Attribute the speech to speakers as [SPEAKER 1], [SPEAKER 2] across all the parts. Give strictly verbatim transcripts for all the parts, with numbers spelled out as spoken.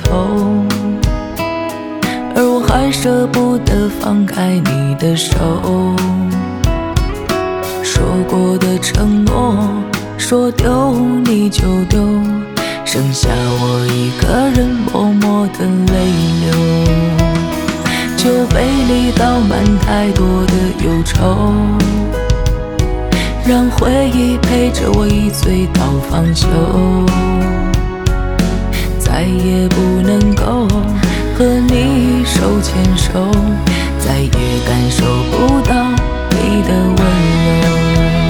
[SPEAKER 1] 愁，而我还舍不得放开你的手。说过的承诺，说丢你就丢，剩下我一个人默默的泪流。酒杯里倒满太多的忧愁，让回忆陪着我一醉到方休。再也不能够和你手牵手，再也感受不到你的温柔。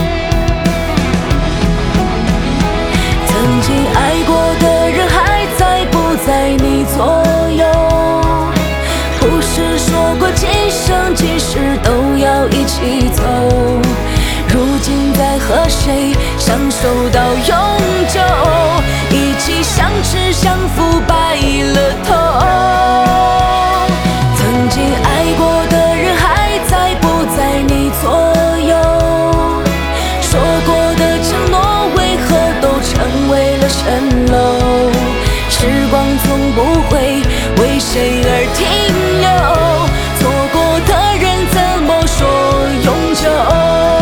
[SPEAKER 1] 曾经爱过的人还在不在你左右？不是说过今生今世都要一起走，如今在和谁相守到永久？一起相知相扶白了头。曾经爱过的人还在不在你左右？说过的承诺为何都成为了蜃楼？时光从不会为谁而停留，错过的人怎么说永久？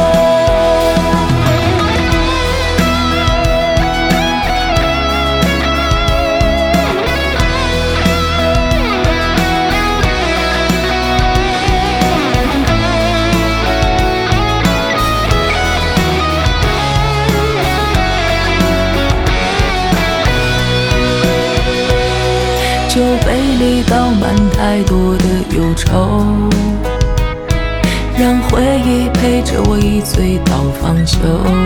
[SPEAKER 1] 酒杯里倒满太多的忧愁，让回忆陪着我一醉到方休。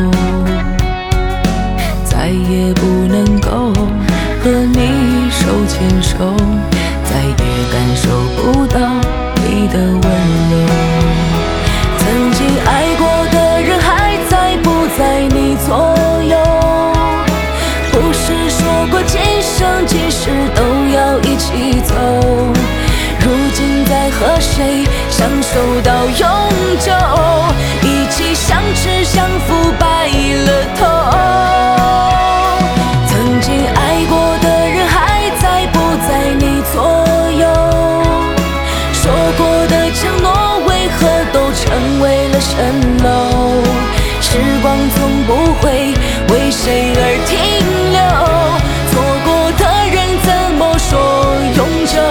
[SPEAKER 1] 再也不能够和你手牵手，再也感受不到你的温柔。曾经爱过的人还在不在你左右？不是说过今生今世都要一起走，如今在和谁相守到永久？一起相知相扶白了头。曾经爱过的人还在不在你左右？说过的承诺为何都成为了蜃楼？时光从不会为谁而停留，错过的人怎么说永久？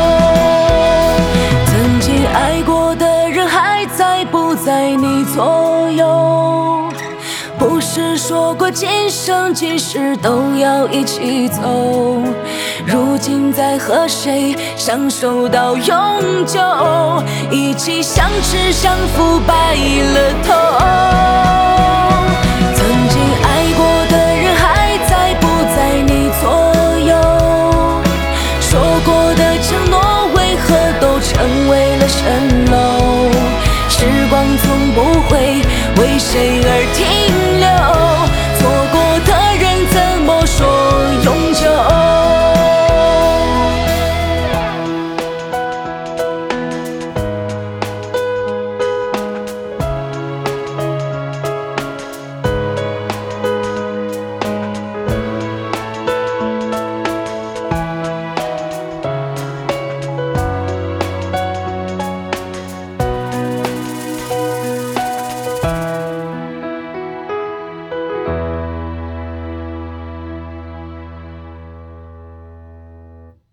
[SPEAKER 1] 曾经爱过的人还在不在你左右？不是说过今生今世都要一起走，如今在和谁相守到永久？一起相知相扶白了头。曾经爱过的人还在不在你左右？说过的承诺为何都成为了蜃楼？时光从不会为谁而停留，